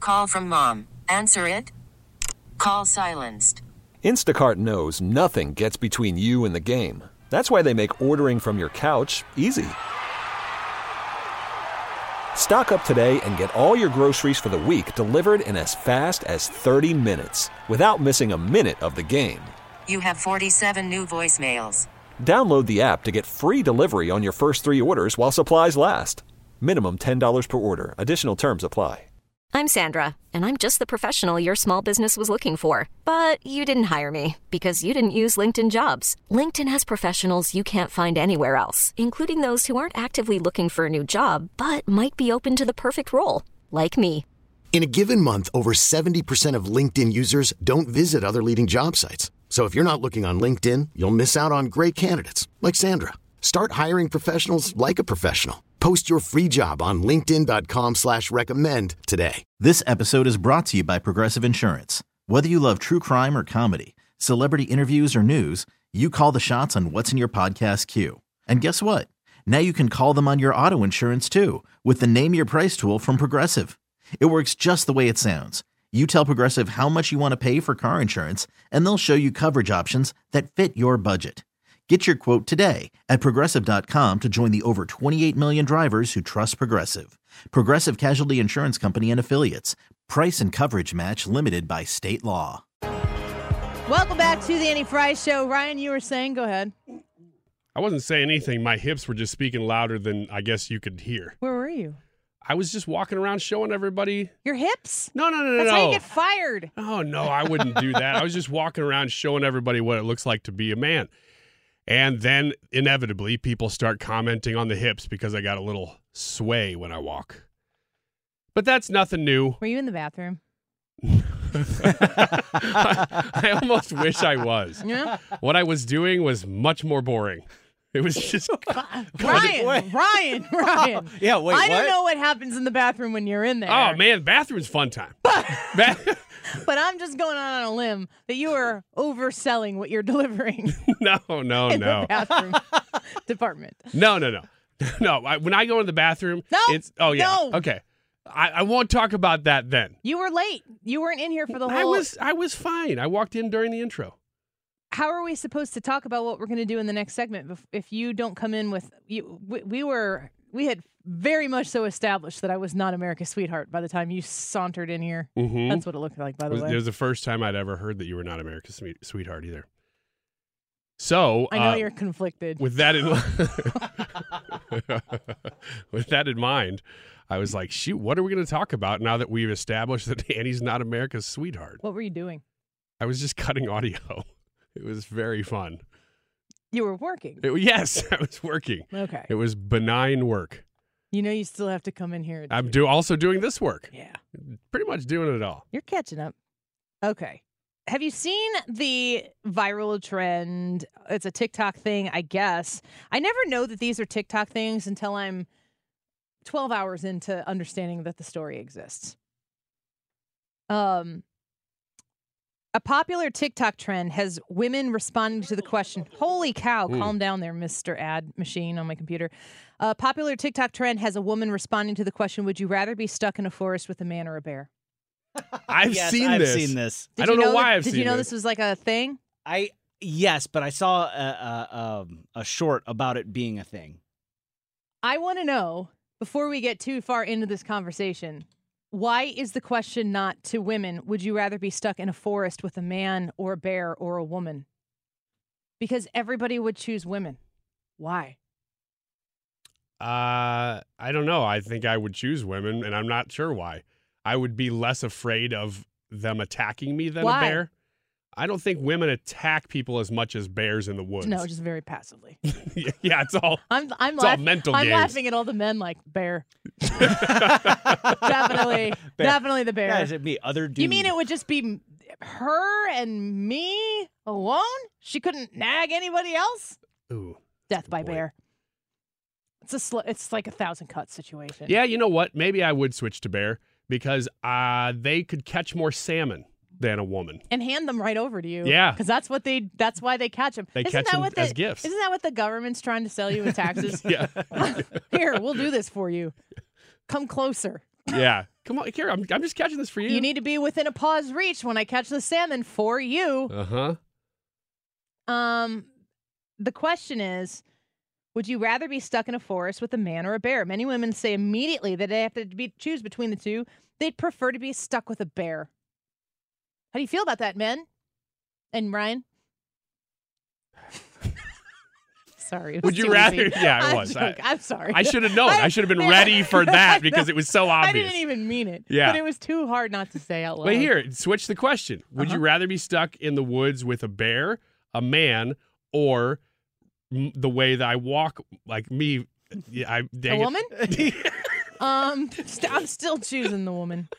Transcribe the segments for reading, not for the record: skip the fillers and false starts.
Call from mom. Answer it. Call silenced. Instacart knows nothing gets between you and the game. That's why they make ordering from your couch easy. Stock up today and get all your groceries for the week delivered in as fast as 30 minutes without missing a minute of the game. You have 47 new voicemails. Download the app to get free delivery on your first 3 orders while supplies last. Minimum $10 per order. Additional terms apply. I'm Sandra, and I'm just the professional your small business was looking for. But you didn't hire me because you didn't use LinkedIn Jobs. LinkedIn has professionals you can't find anywhere else, including those who aren't actively looking for a new job, but might be open to the perfect role, like me. In a given month, over 70% of LinkedIn users don't visit other leading job sites. So if you're not looking on LinkedIn, you'll miss out on great candidates like Sandra. Start hiring professionals like a professional. Post your free job on linkedin.com/recommend today. This episode is brought to you by Progressive Insurance. Whether you love true crime or comedy, celebrity interviews or news, you call the shots on what's in your podcast queue. And guess what? Now you can call them on your auto insurance too with the Name Your Price tool from Progressive. It works just the way it sounds. You tell Progressive how much you want to pay for car insurance, and they'll show you coverage options that fit your budget. Get your quote today at Progressive.com to join the over 28 million drivers who trust Progressive. Progressive Casualty Insurance Company and Affiliates. Price and coverage match limited by state law. Welcome back to the Annie Fry Show. Ryan, you were saying, go ahead. I wasn't saying anything. My hips were just speaking louder than I guess you could hear. Where were you? I was just walking around showing everybody. Your hips? No. That's how you get fired. Oh, no, I wouldn't do that. I was just walking around showing everybody what it looks like to be a man. And then, inevitably, people start commenting on the hips because I got a little sway when I walk. But that's nothing new. Were you in the bathroom? I almost wish I was. Yeah. What I was doing was much more boring. It was just... Ryan. Yeah, wait, I don't know what happens in the bathroom when you're in there. Oh, man, bathroom's fun time. But I'm just going on a limb that you are overselling what you're delivering. No. In the bathroom department. No. When I go in the bathroom, it's... Oh, yeah. No. Okay. I won't talk about that then. You were late. You weren't in here for the whole... I was fine. I walked in during the intro. How are we supposed to talk about what we're going to do in the next segment if you don't come in with... We had very much so established that I was not America's sweetheart by the time you sauntered in here. Mm-hmm. That's what it looked like, by the way. It was the first time I'd ever heard that you were not America's sweetheart either. So I know you're conflicted. With that in mind, I was like, shoot, what are we going to talk about now that we've established that Annie's not America's sweetheart? What were you doing? I was just cutting audio. It was very fun. You were working? Yes, I was working. Okay. It was benign work. You know you still have to come in here. I'm also doing this work. Yeah. Pretty much doing it all. You're catching up. Okay. Have you seen the viral trend? It's a TikTok thing, I guess. I never know that these are TikTok things until I'm 12 hours into understanding that the story exists. A popular TikTok trend has women responding to the question, holy cow, calm down there, Mr. Ad Machine on my computer. A popular TikTok trend has a woman responding to the question, would you rather be stuck in a forest with a man or a bear? I've seen this. I don't know why I've seen this. Did you know this was like a thing? Yes, but I saw a short about it being a thing. I want to know, before we get too far into this conversation, why is the question not to women, would you rather be stuck in a forest with a man or a bear or a woman? Because everybody would choose women. Why? I don't know. I think I would choose women, and I'm not sure why. I would be less afraid of them attacking me than a bear. I don't think women attack people as much as bears in the woods. No, just very passively. Yeah, it's all I'm all mental I'm games. laughing at all the men like bear. Definitely the bear. Yeah, it'd be other dudes. You mean it would just be her and me alone? She couldn't nag anybody else? Ooh. Death by bear. It's like a 1,000 cut situation. Yeah, you know what? Maybe I would switch to bear because they could catch more salmon than a woman. And hand them right over to you. Yeah. Because that's why they catch them. They catch them as gifts. Isn't that what the government's trying to sell you with taxes? Yeah. Here, we'll do this for you. Come closer. Yeah. Come on, here. I'm just catching this for you. You need to be within a paw's reach when I catch the salmon for you. The question is, would you rather be stuck in a forest with a man or a bear? Many women say immediately that they have to choose between the two. They'd prefer to be stuck with a bear. How do you feel about that, men? And Ryan? Sorry. Would you rather? Yeah, it was. I'm sorry. I should have known. I should have been ready for that because it was so obvious. I didn't even mean it. Yeah. But it was too hard not to say out loud. But here, switch the question. Would you rather be stuck in the woods with a bear, a man, or the way that I walk, like me? A woman? I'm still choosing the woman.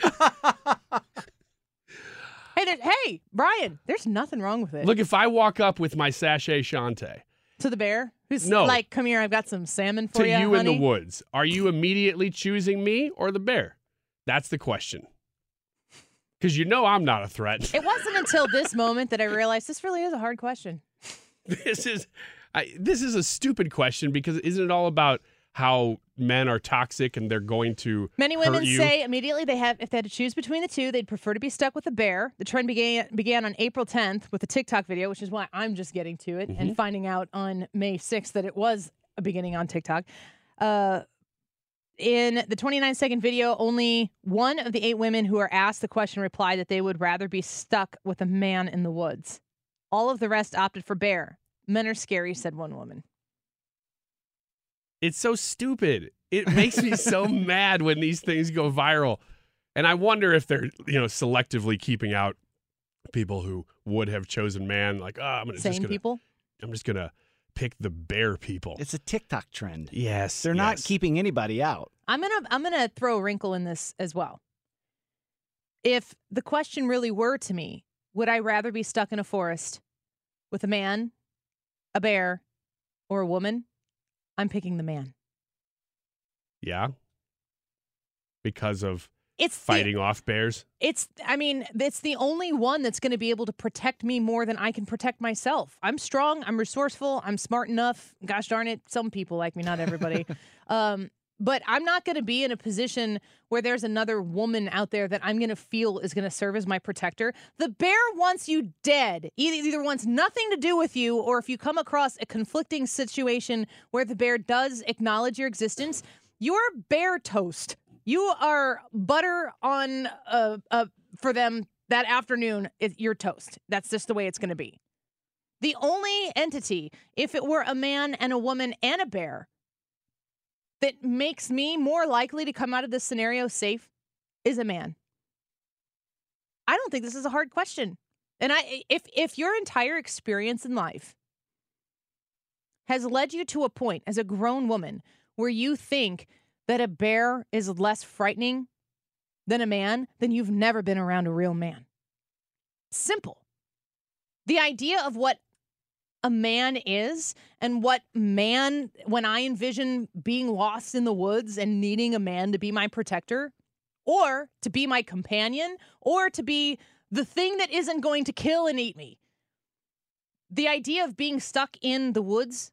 Hey, Brian, there's nothing wrong with it. Look, if I walk up with my sachet Shantae. To the bear? Who's No. like, come here, I've got some salmon for To you, you in honey. the woods, are you immediately choosing me or the bear? That's the question. Because you know I'm not a threat. It wasn't until this moment that I realized this really is a hard question. This is a stupid question because isn't it all about how men are toxic and they're going to Many women hurt you? say immediately if they had to choose between the two, they'd prefer to be stuck with a bear. The trend began on April 10th with a TikTok video, which is why I'm just getting to it and finding out on May 6th that it was a beginning on TikTok. In the 29-second video, only one of the 8 women who are asked the question replied that they would rather be stuck with a man in the woods. All of the rest opted for bear. Men are scary, said one woman. It's so stupid. It makes me so mad when these things go viral. And I wonder if they're, selectively keeping out people who would have chosen man. Like, I'm just gonna pick the bear people. It's a TikTok trend. Yes, they're not keeping anybody out. I'm gonna throw a wrinkle in this as well. If the question really were to me, would I rather be stuck in a forest with a man, a bear, or a woman? I'm picking the man. Yeah. Because of fighting off bears? It's the only one that's going to be able to protect me more than I can protect myself. I'm strong. I'm resourceful. I'm smart enough. Gosh darn it. Some people like me, not everybody. But I'm not going to be in a position where there's another woman out there that I'm going to feel is going to serve as my protector. The bear wants you dead. Either wants nothing to do with you, or if you come across a conflicting situation where the bear does acknowledge your existence, you're bear toast. You are butter on for them that afternoon. You're toast. That's just the way it's going to be. The only entity, if it were a man and a woman and a bear, that makes me more likely to come out of this scenario safe is a man. I don't think this is a hard question. And if your entire experience in life has led you to a point as a grown woman where you think that a bear is less frightening than a man, then you've never been around a real man. Simple. The idea of what a man is and what man, when I envision being lost in the woods and needing a man to be my protector or to be my companion or to be the thing that isn't going to kill and eat me. The idea of being stuck in the woods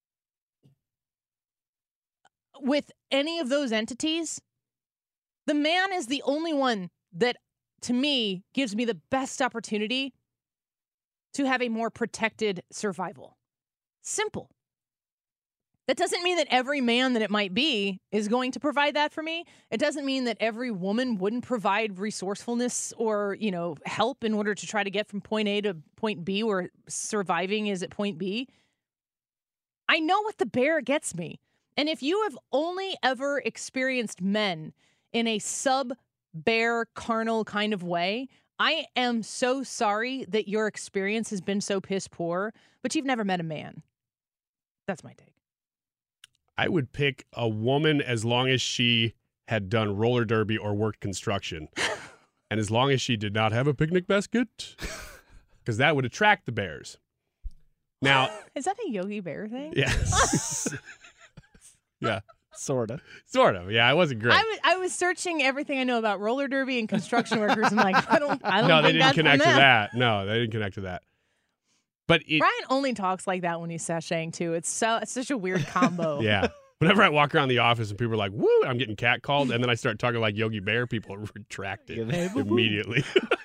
with any of those entities, the man is the only one that, to me, gives me the best opportunity to have a more protected survival. Simple. That doesn't mean that every man that it might be is going to provide that for me. It doesn't mean that every woman wouldn't provide resourcefulness or, help in order to try to get from point A to point B where surviving is at point B. I know what the bear gets me. And if you have only ever experienced men in a sub-bear carnal kind of way, I am so sorry that your experience has been so piss poor, but you've never met a man. That's my take. I would pick a woman as long as she had done roller derby or worked construction. And as long as she did not have a picnic basket, because that would attract the bears. Now, is that a Yogi Bear thing? Yes. Yeah. Sort of. Yeah, it wasn't great. I was searching everything I know about roller derby and construction workers. And I don't No, they think didn't that's connect to them. that. No, they didn't connect to that. But Brian only talks like that when he's sashaying too. It's such a weird combo. Yeah. Whenever I walk around the office and people are like, "Woo," I'm getting catcalled, and then I start talking like Yogi Bear, people retract it immediately.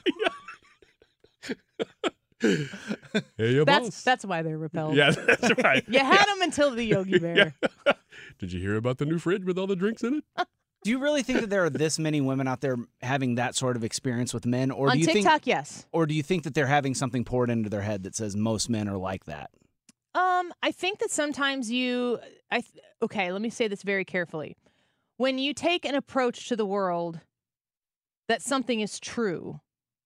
Hey, That's why they're repelled. Yeah, that's right. You had them until the Yogi Bear. Yeah. Did you hear about the new fridge with all the drinks in it? Do you really think that there are this many women out there having that sort of experience with men? Or On do you TikTok, think, yes. Or do you think that they're having something poured into their head that says most men are like that? I think that sometimes okay, let me say this very carefully. When you take an approach to the world that something is true,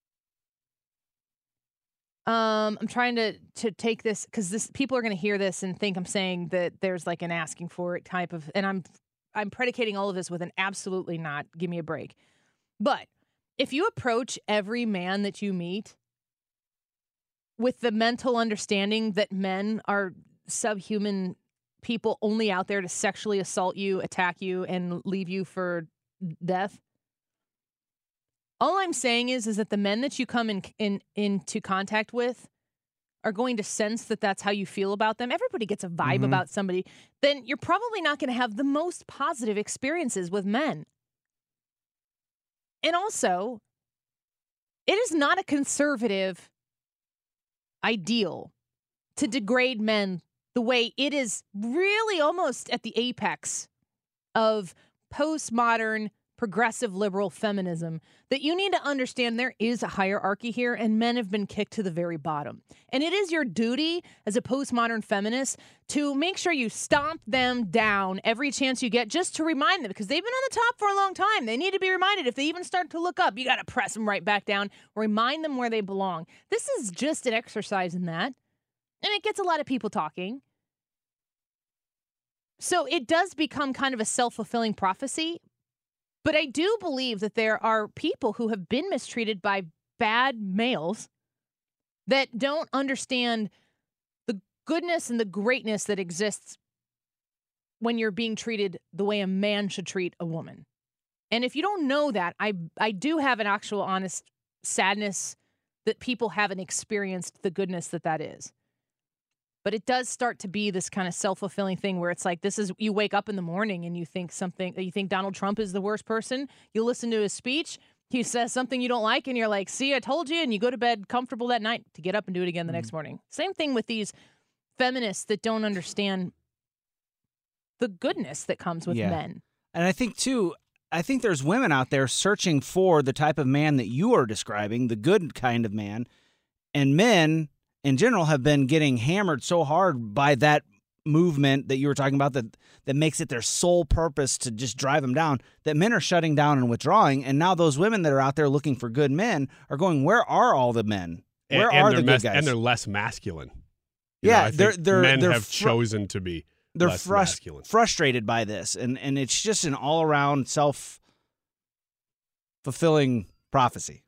I'm trying to take this because people are going to hear this and think I'm saying that there's like an asking for it type of, and I'm predicating all of this with an absolutely not. Give me a break. But if you approach every man that you meet with the mental understanding that men are subhuman people only out there to sexually assault you, attack you, and leave you for death, all I'm saying is that the men that you come into contact with are going to sense that that's how you feel about them. Everybody gets a vibe about somebody. Then you're probably not going to have the most positive experiences with men. And also, it is not a conservative ideal to degrade men the way it is really almost at the apex of postmodern progressive liberal feminism, that you need to understand there is a hierarchy here and men have been kicked to the very bottom. And it is your duty as a postmodern feminist to make sure you stomp them down every chance you get, just to remind them, because they've been on the top for a long time. They need to be reminded. If they even start to look up, you got to press them right back down, remind them where they belong. This is just an exercise in that. And it gets a lot of people talking. So it does become kind of a self-fulfilling prophecy. But I do believe that there are people who have been mistreated by bad males that don't understand the goodness and the greatness that exists when you're being treated the way a man should treat a woman. And if you don't know that, I do have an actual honest sadness that people haven't experienced the goodness that is. But it does start to be this kind of self-fulfilling thing where it's like, you wake up in the morning and you think Donald Trump is the worst person. You listen to his speech. He says something you don't like and you're like, see, I told you. And you go to bed comfortable that night to get up and do it again the next morning. Same thing with these feminists that don't understand the goodness that comes with men. And I think there's women out there searching for the type of man that you are describing, the good kind of man. And men in general have been getting hammered so hard by that movement that you were talking about that makes it their sole purpose to just drive them down, that men are shutting down and withdrawing. And now those women that are out there looking for good men are going, where are all the men? Where are the good guys? And they're less masculine. Yeah, men have chosen to be less masculine. Frustrated by this. And it's just an all-around self-fulfilling prophecy.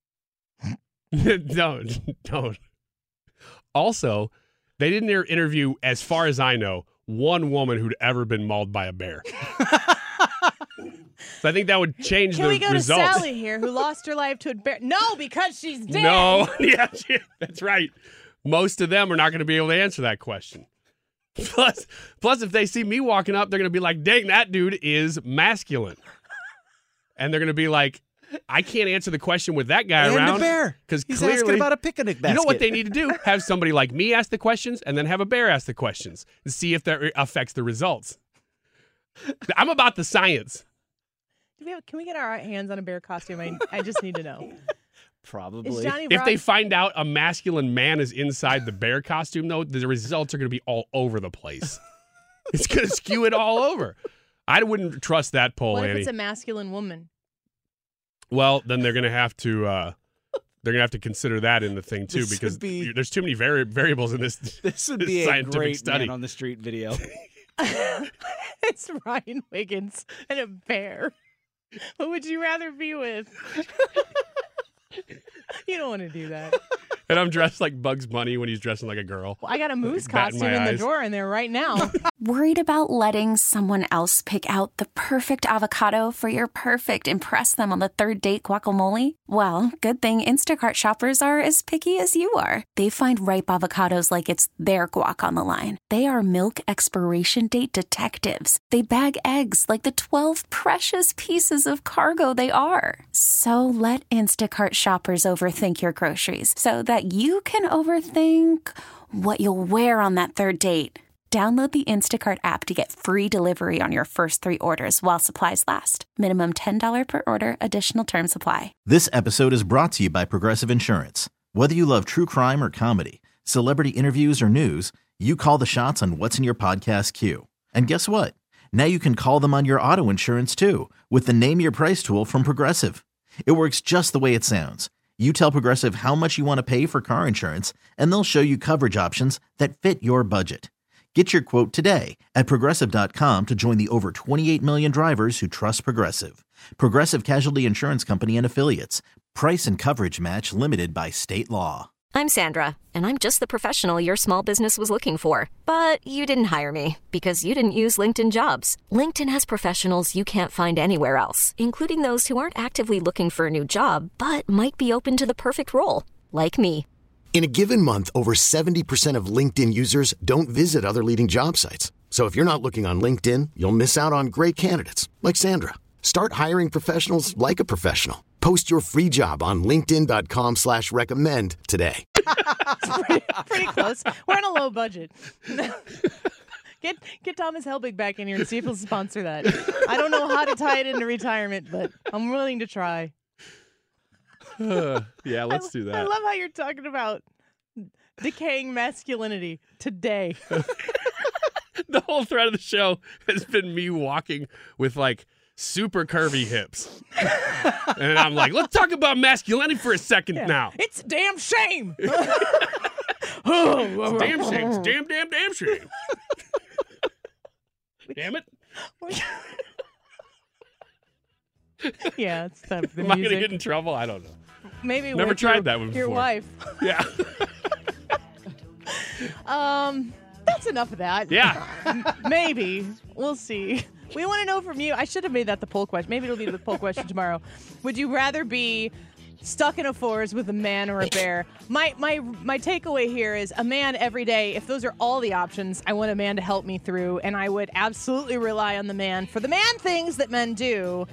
Don't. Also, they didn't interview, as far as I know, one woman who'd ever been mauled by a bear. So I think that would change the results. Can we go to Sally here, who lost her life to a bear? No, because she's dead. No, yeah, that's right. Most of them are not going to be able to answer that question. Plus, if they see me walking up, they're going to be like, dang, that dude is masculine. And they're going to be like, I can't answer the question with that guy around. And a bear. Because he's clearly, asking about a picnic basket. You know what they need to do? Have somebody like me ask the questions and then have a bear ask the questions and see if that affects the results. I'm about the science. Can we get our hands on a bear costume? I just need to know. Probably. If they find out a masculine man is inside the bear costume, though, the results are going to be all over the place. It's going to skew it all over. I wouldn't trust that poll, What Annie. if it's a masculine woman? Well, then they're going to have to consider that in the thing too, because there's too many variables in this. This would be scientific a great study. Man on the street video. It's Ryan Wiggins and a bear. Who would you rather be with? You don't want to do that. And I'm dressed like Bugs Bunny when he's dressing like a girl. Well, I got a moose Bat in costume my in the eyes. drawer in there right now. Worried about letting someone else pick out the perfect avocado for your perfect impress them on the third date guacamole? Well, good thing Instacart shoppers are as picky as you are. They find ripe avocados like it's their guac on the line. They are milk expiration date detectives. They bag eggs like the 12 precious pieces of cargo they are. So let Instacart shoppers overthink your groceries so that you can overthink what you'll wear on that third date. Download the Instacart app to get free delivery on your first 3 orders while supplies last. Minimum $10 per order. Additional terms apply. This episode is brought to you by Progressive Insurance. Whether you love true crime or comedy, celebrity interviews or news, you call the shots on what's in your podcast queue. And guess what? Now you can call them on your auto insurance too with the Name Your Price tool from Progressive. It works just the way it sounds. You tell Progressive how much you want to pay for car insurance, and they'll show you coverage options that fit your budget. Get your quote today at Progressive.com to join the over 28 million drivers who trust Progressive. Progressive Casualty Insurance Company and Affiliates. Price and coverage match limited by state law. I'm Sandra, and I'm just the professional your small business was looking for. But you didn't hire me because you didn't use LinkedIn Jobs. LinkedIn has professionals you can't find anywhere else, including those who aren't actively looking for a new job, but might be open to the perfect role, like me. In a given month, over 70% of LinkedIn users don't visit other leading job sites. So if you're not looking on LinkedIn, you'll miss out on great candidates like Sandra. Start hiring professionals like a professional. Post your free job on linkedin.com/recommend today. pretty close. We're on a low budget. Get Thomas Helbig back in here and see if he'll sponsor that. I don't know how to tie it into retirement, but I'm willing to try. Yeah, let's do that. I love how you're talking about decaying masculinity today. The whole thread of the show has been me walking with like super curvy hips. And I'm like, let's talk about masculinity for a second now. It's a damn shame. It's a damn shame. It's a damn shame. Damn it. Yeah, it's time for the Am music. I going to get in trouble? I don't know. Maybe never with tried that one before. Your wife. Yeah. That's enough of that. Yeah. Maybe. We'll see. We want to know from you. I should have made that the poll question. Maybe it'll be the poll question tomorrow. Would you rather be stuck in a forest with a man or a bear? My takeaway here is a man every day. If those are all the options, I want a man to help me through, and I would absolutely rely on the man for the man things that men do.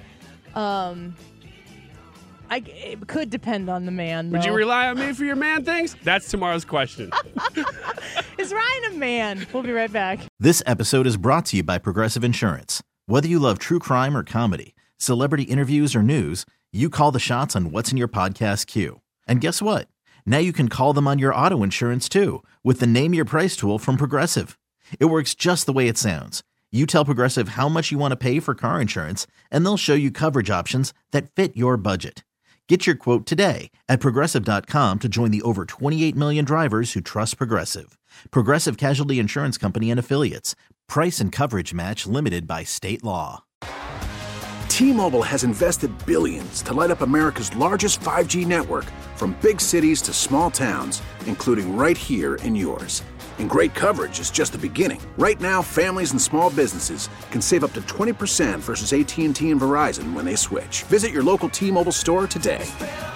It could depend on the man, though. Would you rely on me for your man things? That's tomorrow's question. Is Ryan a man? We'll be right back. This episode is brought to you by Progressive Insurance. Whether you love true crime or comedy, celebrity interviews or news, you call the shots on what's in your podcast queue. And guess what? Now you can call them on your auto insurance too with the Name Your Price tool from Progressive. It works just the way it sounds. You tell Progressive how much you want to pay for car insurance, and they'll show you coverage options that fit your budget. Get your quote today at Progressive.com to join the over 28 million drivers who trust Progressive. Progressive Casualty Insurance Company and Affiliates. Price and coverage match limited by state law. T-Mobile has invested billions to light up America's largest 5G network, from big cities to small towns, including right here in yours. And great coverage is just the beginning. Right now, families and small businesses can save up to 20% versus AT&T and Verizon when they switch. Visit your local T-Mobile store today.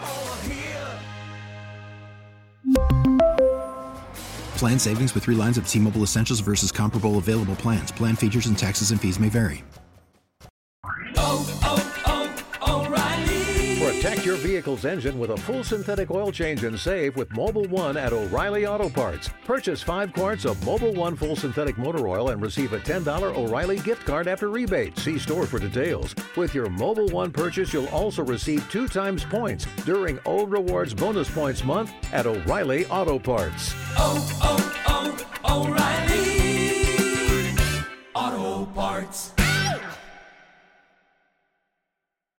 Plan savings with 3 lines of T-Mobile Essentials versus comparable available plans. Plan features and taxes and fees may vary. Protect your vehicle's engine with a full synthetic oil change and save with Mobil 1 at O'Reilly Auto Parts. Purchase 5 quarts of Mobil 1 full synthetic motor oil and receive a $10 O'Reilly gift card after rebate. See store for details. With your Mobil 1 purchase, you'll also receive 2 times points during O Rewards Bonus Points Month at O'Reilly Auto Parts. O'Reilly Auto Parts.